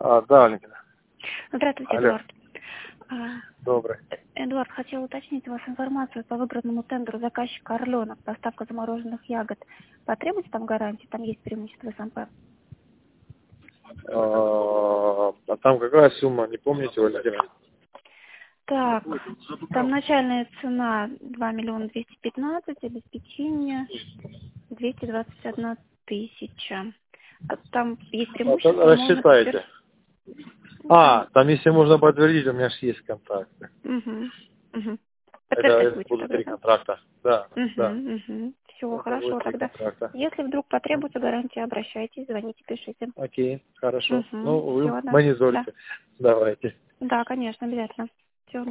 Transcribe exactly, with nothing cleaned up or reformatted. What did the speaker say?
А, да, Валентина. Здравствуйте, Алло. Эдуард. А, Добрый. Эдуард, хотел уточнить у вас информацию по выигранному тендеру заказчика «Орленок», поставка замороженных ягод. Потребуется там гарантии? Там есть преимущество СМП. А, а там какая сумма, не помните, Валентина? Так, там начальная цена два миллиона двести пятнадцать, обеспечение двести двадцать одна тысяча. А там есть А, преимущество, то можно рассчитайте. подтвердить. А, там если можно подтвердить, у меня же есть контакты. Угу. Угу. Это, Подтверждать это будете будут тогда, три да? контракта. Да, да. Угу, угу. Все, Это будет хорошо. три Тогда, контракта. если вдруг потребуется гарантия, обращайтесь, звоните, пишите. Окей, хорошо. Ну, Угу. вы Все, да. Да. монизорите. Давайте. Да, конечно, обязательно.